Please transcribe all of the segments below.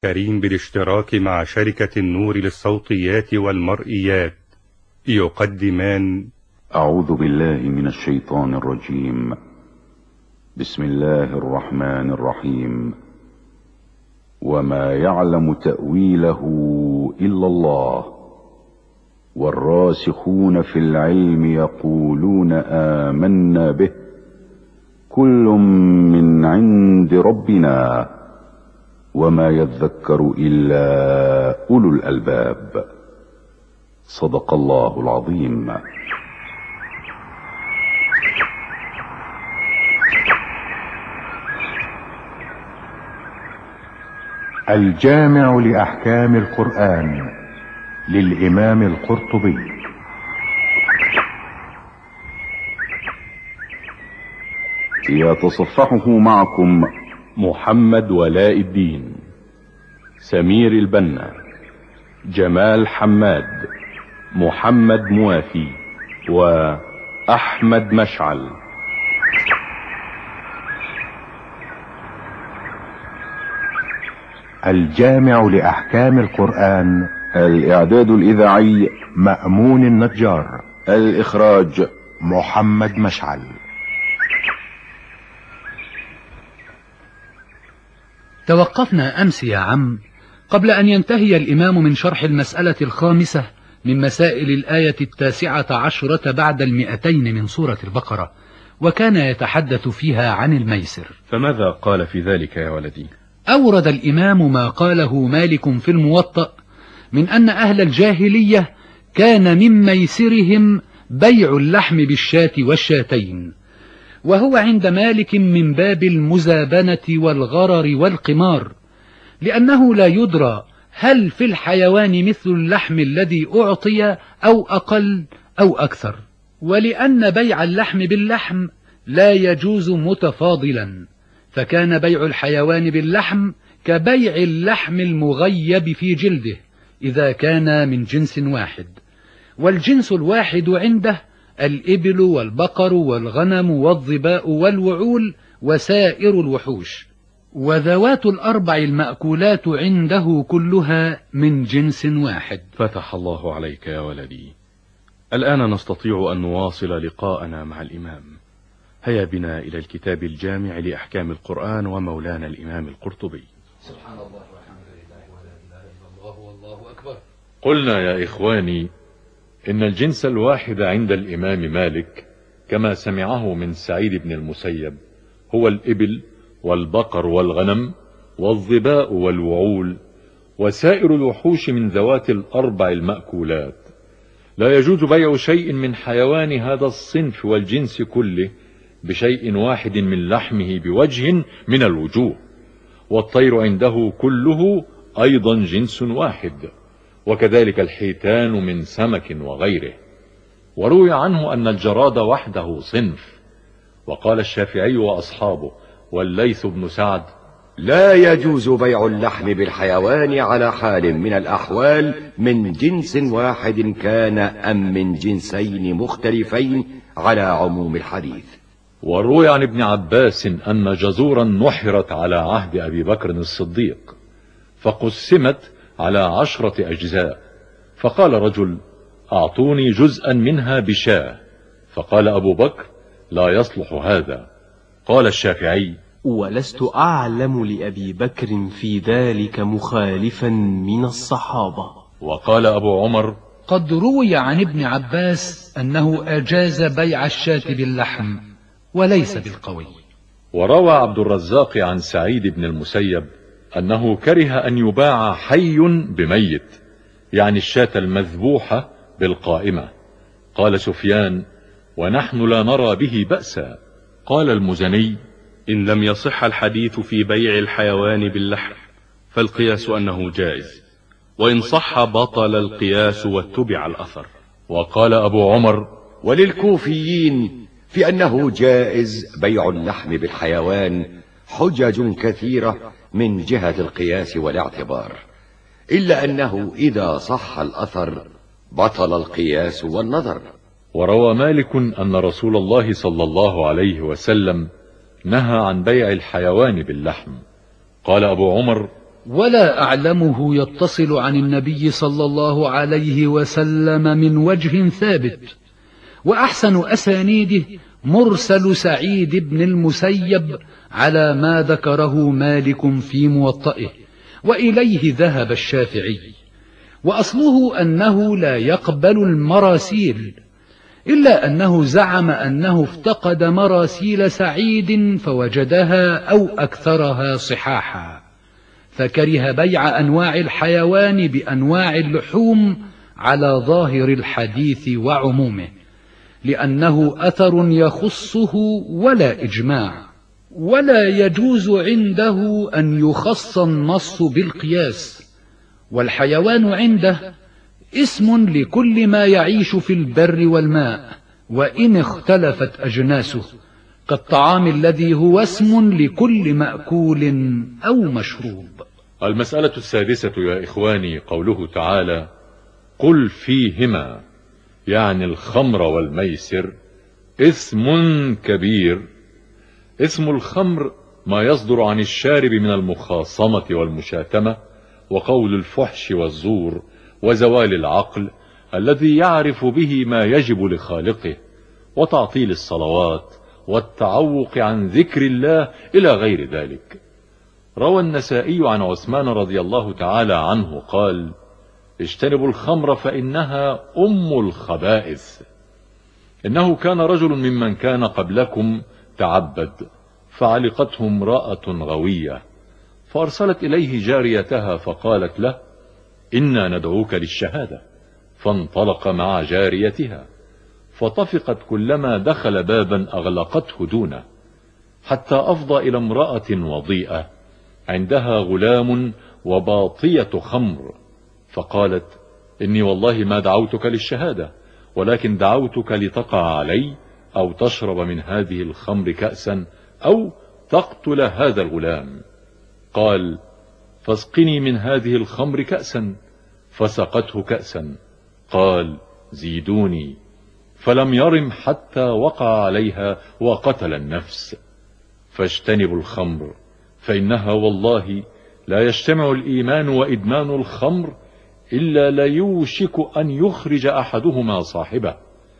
كريم بالاشتراك مع شركة النور للصوتيات والمرئيات يقدمان أعوذ بالله من الشيطان الرجيم. بسم الله الرحمن الرحيم. وما يعلم تأويله إلا الله والراسخون في العلم يقولون آمنا به كل من عند ربنا وما يذكر إلا أولو الألباب. صدق الله العظيم. الجامع لأحكام القرآن للإمام القرطبي. يتصفحه معكم محمد ولاء الدين، سمير البنا، جمال حماد، محمد موافي، وأحمد مشعل. الجامع لأحكام القرآن. الإعداد الإذاعي مأمون النجار. الإخراج محمد مشعل. توقفنا أمس يا عم قبل أن ينتهي الإمام من شرح المسألة الخامسة من مسائل الآية 19 بعد 200 من سورة البقرة، وكان يتحدث فيها عن الميسر. فماذا قال في ذلك يا ولدي؟ أورد الإمام ما قاله مالك في الموطأ من أن أهل الجاهلية كان من ميسرهم بيع اللحم بالشاة والشاتين، وهو عند مالك من باب المزابنة والغرر والقمار، لأنه لا يدرى هل في الحيوان مثل اللحم الذي أعطي أو أقل أو أكثر، ولأن بيع اللحم باللحم لا يجوز متفاضلا، فكان بيع الحيوان باللحم كبيع اللحم المغيب في جلده إذا كان من جنس واحد، والجنس الواحد عنده الإبل والبقر والغنم والظباء والوعول وسائر الوحوش، وذوات الأربع المأكولات عنده كلها من جنس واحد. فتح الله عليك يا ولدي. الآن نستطيع أن نواصل لقاءنا مع الإمام. هيا بنا إلى الكتاب الجامع لأحكام القرآن ومولانا الإمام القرطبي. سبحان الله والحمد لله ولا إله إلا الله والله أكبر. قلنا يا إخواني إن الجنس الواحد عند الإمام مالك كما سمعه من سعيد بن المسيب هو الإبل والبقر والغنم والظباء والوعول وسائر الوحوش من ذوات الأربع المأكولات. لا يجوز بيع شيء من حيوان هذا الصنف والجنس كله بشيء واحد من لحمه بوجه من الوجوه، والطير عنده كله أيضا جنس واحد، وكذلك الحيتان من سمك وغيره. وروي عنه أن الجراد وحده صنف. وقال الشافعي وأصحابه والليث بن سعد: لا يجوز بيع اللحم بالحيوان على حال من الأحوال من جنس واحد كان أم من جنسين مختلفين على عموم الحديث. وروي عن ابن عباس أن جزورا نحرت على عهد أبي بكر الصديق فقسمت على 10 أجزاء، فقال رجل: أعطوني جزءا منها بشاة، فقال أبو بكر: لا يصلح هذا. قال الشافعي: ولست أعلم لأبي بكر في ذلك مخالفا من الصحابة. وقال أبو عمر: قد روي عن ابن عباس أنه أجاز بيع الشاة باللحم وليس بالقوي. وروى عبد الرزاق عن سعيد بن المسيب أنه كره أن يباع حي بميت، يعني الشاة المذبوحة بالقائمة. قال سفيان: ونحن لا نرى به بأسا. قال المزني: إن لم يصح الحديث في بيع الحيوان باللحم فالقياس أنه جائز، وإن صح بطل القياس واتبع الأثر. وقال أبو عمر: وللكوفيين في أنه جائز بيع اللحم بالحيوان حجج كثيرة من جهة القياس والاعتبار، إلا أنه إذا صح الأثر بطل القياس والنظر. وروى مالك أن رسول الله صلى الله عليه وسلم نهى عن بيع الحيوان باللحم. قال أبو عمر: ولا أعلمه يتصل عن النبي صلى الله عليه وسلم من وجه ثابت. وأحسن أسانيده مرسل سعيد بن المسيب على ما ذكره مالك في موطئه، وإليه ذهب الشافعي. وأصله أنه لا يقبل المراسيل، إلا أنه زعم أنه افتقد مراسيل سعيد فوجدها أو أكثرها صحاحا، فكره بيع أنواع الحيوان بأنواع اللحوم على ظاهر الحديث وعمومه، لأنه أثر يخصه ولا إجماع. ولا يجوز عنده أن يخص النص بالقياس. والحيوان عنده اسم لكل ما يعيش في البر والماء وإن اختلفت أجناسه، كالطعام الذي هو اسم لكل مأكول أو مشروب. المسألة السادسة يا إخواني قوله تعالى: قل فيهما، يعني الخمر والميسر، إثم كبير. اسم الخمر ما يصدر عن الشارب من المخاصمة والمشاتمة وقول الفحش والزور وزوال العقل الذي يعرف به ما يجب لخالقه، وتعطيل الصلوات والتعوق عن ذكر الله إلى غير ذلك. روى النسائي عن عثمان رضي الله تعالى عنه قال: اجتنبوا الخمر فإنها أم الخبائث. إنه كان رجل ممن كان قبلكم تعبد، فعلقته امرأة غوية، فأرسلت إليه جاريتها فقالت له: إنا ندعوك للشهادة. فانطلق مع جاريتها، فطفقت كلما دخل بابا أغلقته دونه، حتى أفضى إلى امرأة وضيئة عندها غلام وباطية خمر، فقالت: إني والله ما دعوتك للشهادة، ولكن دعوتك لتقع علي أو تشرب من هذه الخمر كأسا أو تقتل هذا الغلام. قال: فاسقني من هذه الخمر كأسا. فسقته كأسا. قال: زيدوني. فلم يرم حتى وقع عليها وقتل النفس. فاجتنبوا الخمر، فإنها والله لا يجتمع الإيمان وإدمان الخمر إلا ليوشك أن يخرج أحدهما صاحبه.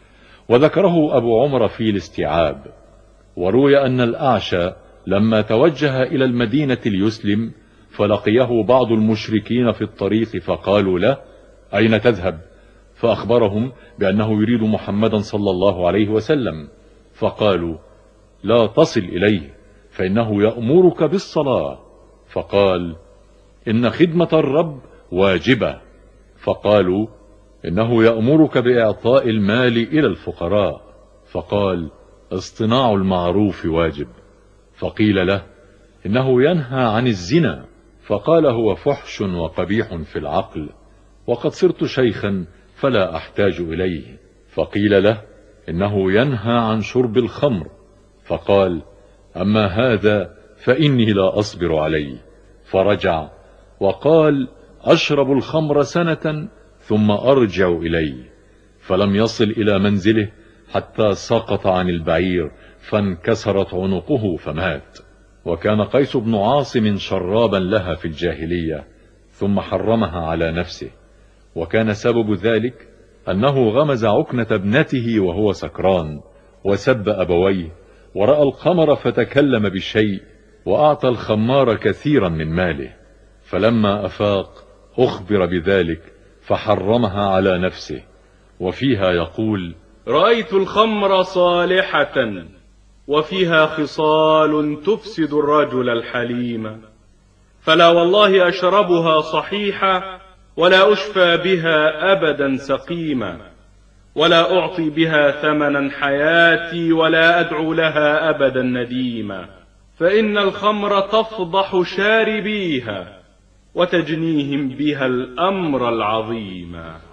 وذكره أبو عمر في الاستيعاب. وروي أن الأعشى لما توجه إلى المدينة ليسلم فلقيه بعض المشركين في الطريق فقالوا له: أين تذهب؟ فأخبرهم بأنه يريد محمدا صلى الله عليه وسلم، فقالوا: لا تصل إليه فإنه يأمرك بالصلاة. فقال: إن خدمة الرب واجبة. فقالوا: إنه يأمرك بإعطاء المال إلى الفقراء. فقال: اصطناع المعروف واجب. فقيل له: إنه ينهى عن الزنا. فقال: هو فحش وقبيح في العقل، وقد صرت شيخا فلا أحتاج إليه. فقيل له: إنه ينهى عن شرب الخمر. فقال: أما هذا فإني لا أصبر عليه. فرجع وقال: أشرب الخمر سنة ثم أرجع إليه. فلم يصل إلى منزله حتى سقط عن البعير فانكسرت عنقه فمات. وكان قيس بن عاصم شرابا لها في الجاهلية، ثم حرمها على نفسه. وكان سبب ذلك أنه غمز عكنة ابنته وهو سكران، وسب أبويه، ورأى القمر فتكلم بشيء، وأعطى الخمار كثيرا من ماله. فلما أفاق أخبر بذلك فحرمها على نفسه. وفيها يقول: رأيت الخمر صالحة وفيها خصال تفسد الرجل الحليم، فلا والله أشربها صحيحة ولا أشفى بها أبدا سقيما، ولا أعطي بها ثمنا حياتي ولا أدعو لها أبدا نديما، فإن الخمر تفضح شاربيها وتجنيهم بها الأمر العظيم.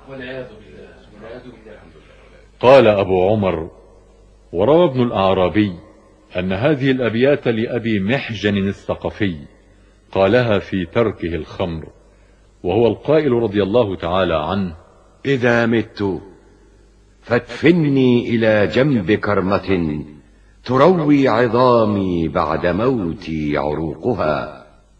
قال أبو عمر: وروى ابن الأعرابي أن هذه الأبيات لأبي محجن الثقفي قالها في تركه الخمر، وهو القائل رضي الله تعالى عنه: إذا مت فادفني إلى جنب كرمة تروي عظامي بعد موتي عروقها،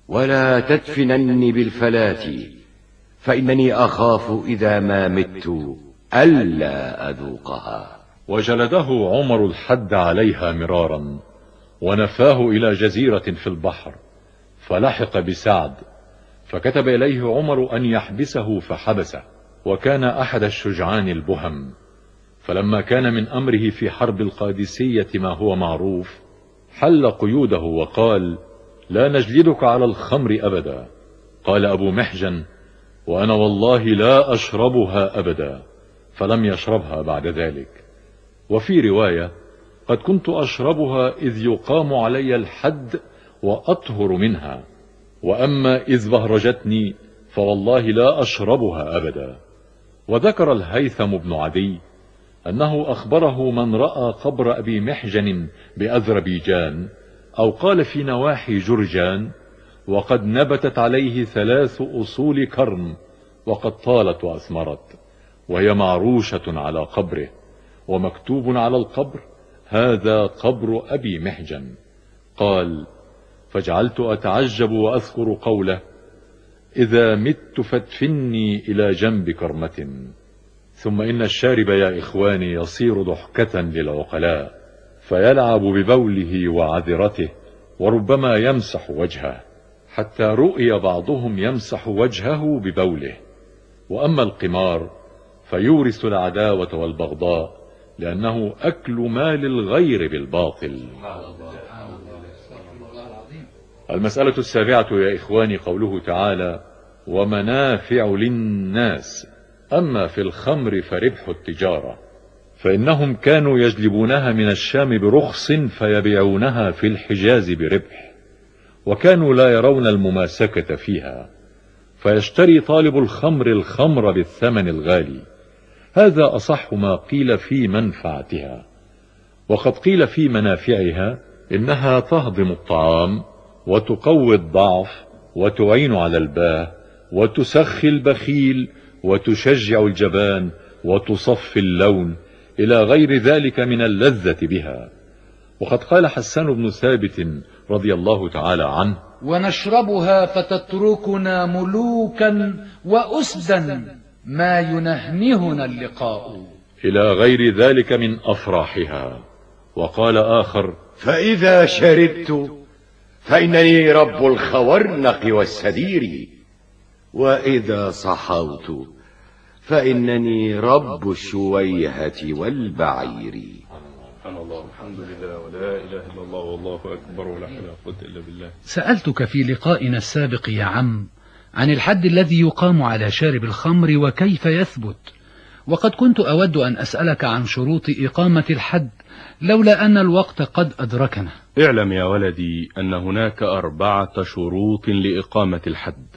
ولا تدفنني بالفلاة، فإنني أخاف إذا ما مت ألا أذوقها. وجلده عمر الحد عليها مرارا، ونفاه إلى جزيرة في البحر، فلحق بسعد، فكتب إليه عمر أن يحبسه فحبسه، وكان أحد الشجعان البهم. فلما كان من أمره في حرب القادسية ما هو معروف، حل قيوده وقال: لا نجلدك على الخمر أبدا. قال أبو محجن: وأنا والله لا أشربها أبدا، فلم يشربها بعد ذلك. وفي رواية: قد كنت أشربها إذ يقام علي الحد وأطهر منها، وأما إذ بهرجتني فوالله لا أشربها أبدا. وذكر الهيثم بن عدي أنه أخبره من رأى قبر أبي محجن بأذربيجان، أو قال في نواحي جرجان، وقد نبتت عليه 3 أصول كرم، وقد طالت وأثمرت، وهي معروشة على قبره، ومكتوب على القبر: هذا قبر أبي محجن. قال: فجعلت أتعجب وأذكر قوله: إذا مت فادفني إلى جنب كرمة. ثم إن الشارب يا إخواني يصير ضحكة للعقلاء، فيلعب ببوله وعذرته، وربما يمسح وجهه، حتى رؤي بعضهم يمسح وجهه ببوله. وأما القمار فيورث العداوة والبغضاء، لأنه أكل مال الغير بالباطل. المسألة 7 يا إخواني قوله تعالى: ومنافع للناس. أما في الخمر فربح التجارة، فإنهم كانوا يجلبونها من الشام برخص فيبيعونها في الحجاز بربح، وكانوا لا يرون المماسكة فيها، فيشتري طالب الخمر الخمر بالثمن الغالي. هذا أصح ما قيل في منفعتها. وقد قيل في منافعها إنها تهضم الطعام، وتقوي الضعف، وتعين على الباه، وتسخي البخيل، وتشجع الجبان، وتصفي اللون، إلى غير ذلك من اللذة بها. وقد قال حسان بن ثابت رضي الله تعالى عنه: ونشربها فتتركنا ملوكا وأسدا ما ينهنهنا اللقاء، إلى غير ذلك من أفراحها. وقال آخر: فإذا شربت فإنني رب الخورنق والسدير، وإذا صحوت فإنني رب الشويهة والبعير. سبحان الله، الحمد لله، ولا إله إلا الله، والله أكبر، ولا حول ولا قوة إلا بالله. سألتك في لقائنا السابق يا عم عن الحد الذي يقام على شارب الخمر وكيف يثبت، وقد كنت أود أن أسألك عن شروط إقامة الحد، لولا أن الوقت قد أدركنا. اعلم يا ولدي أن هناك 4 شروط لإقامة الحد.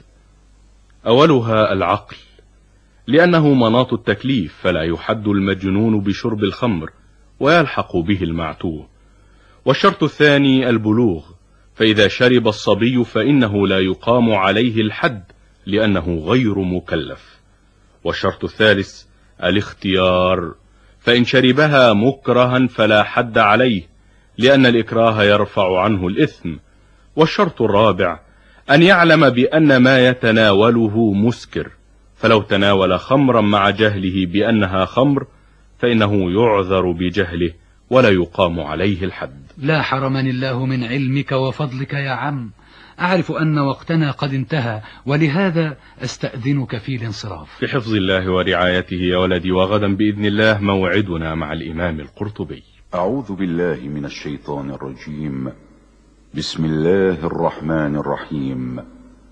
أولها العقل، لأنه مناط التكليف، فلا يحد المجنون بشرب الخمر ويلحق به المعتوه. والشرط الثاني البلوغ، فإذا شرب الصبي فإنه لا يقام عليه الحد لأنه غير مكلف. والشرط الثالث الاختيار، فإن شربها مكرها فلا حد عليه، لأن الإكراه يرفع عنه الإثم. والشرط الرابع أن يعلم بأن ما يتناوله مسكر، فلو تناول خمرا مع جهله بأنها خمر فإنه يعذر بجهله ولا يقام عليه الحد. لا حرمني الله من علمك وفضلك يا عم، أعرف أن وقتنا قد انتهى، ولهذا أستأذنك في الانصراف. بحفظ الله ورعايته يا ولدي، وغدا بإذن الله موعدنا مع الإمام القرطبي. أعوذ بالله من الشيطان الرجيم. بسم الله الرحمن الرحيم.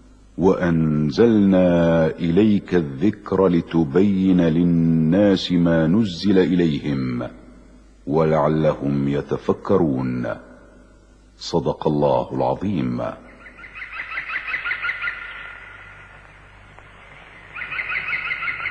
وأنزلنا إليك الذكر لتبين للناس ما نزل إليهم ولعلهم يتفكرون. صدق الله العظيم.